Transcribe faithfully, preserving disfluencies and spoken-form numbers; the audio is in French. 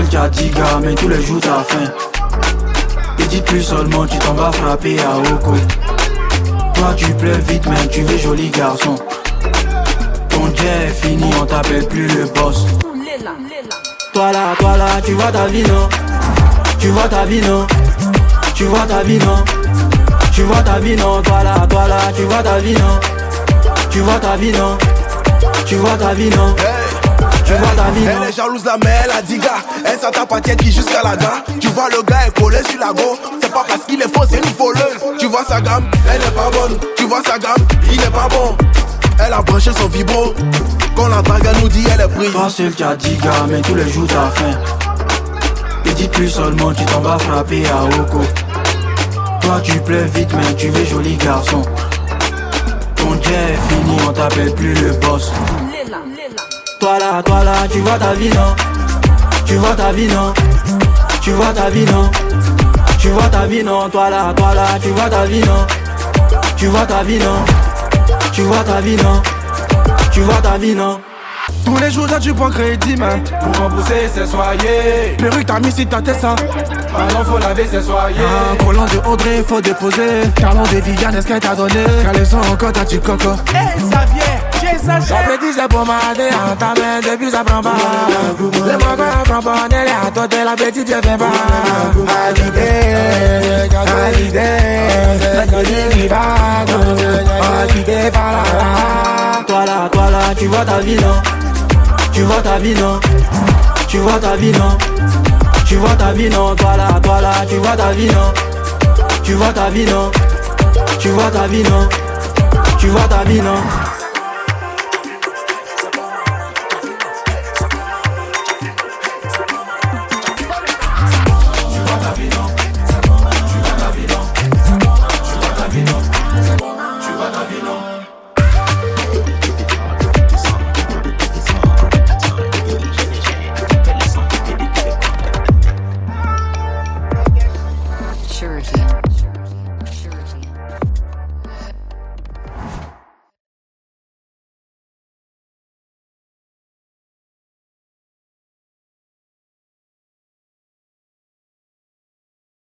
seul t'as dix gars, mais tous les jours t'as faim. Et dis plus seulement, tu t'en vas frapper à Oko. Toi tu plais vite, mais tu veux joli garçon. Ton jet est fini, on t'appelle plus le boss. Toi là, toi là, tu vois ta vie non. Tu vois ta vie non. Tu vois ta vie non. Tu vois ta vie non. Toi là, toi là, tu vois ta vie non. Tu vois ta vie non. Tu vois ta vie non. Tu vois ta vie non. Elle est jalouse la mais elle a dix gars. Elle s'en tape à qui jusqu'à la gare. Tu vois le gars est collé sur la go. C'est pas parce qu'il est faux, c'est une voleuse. Tu vois sa gamme, elle n'est pas bonne. Tu vois sa gamme, il n'est pas bon. Elle a branché son vibro. Quand la drague elle nous dit elle est prise. Toi seul t'as dix gars, mais tous les jours t'as faim. Et dis plus seulement, tu t'en vas frapper à Oko. Toi tu plais vite, mais tu veux joli garçon. Ton jet est fini, on t'appelle plus le boss. Toi là, toi là, tu vois ta vie non. Tu vois ta vie non. Tu vois ta vie non. Tu vois ta vie non. Toi là, toi là, tu vois ta vie non. Tu vois ta vie non. Tu vois ta vie non. Tu vois ta vie non. Tous les jours là tu prends crédit man. Pour rembourser c'est soigné. Perruque t'as mis si t'as tes ça. Maintenant faut laver c'est soigné. Ah, collant de Audrey faut déposer. Talon de Viviane est-ce qu'elle t'a donné. Caleçon encore t'as du coco. Eh ça vient, j'exagère. La petite c'est pour m'aider. En ta main depuis ça prend pas. Le moi quand on prend pas. Elle est à toi de la petite je fais pas. À l'idée, à l'idée. La gueule va. À l'idée par là. Toi là, toi là, tu vois ta vie non. Tu vois ta vie non. Tu vois ta vie non. Tu vois ta vie non. Toi là, toi là, tu vois ta vie non. Tu vois ta vie non. Tu vois ta vie non. Tu vois ta vie non.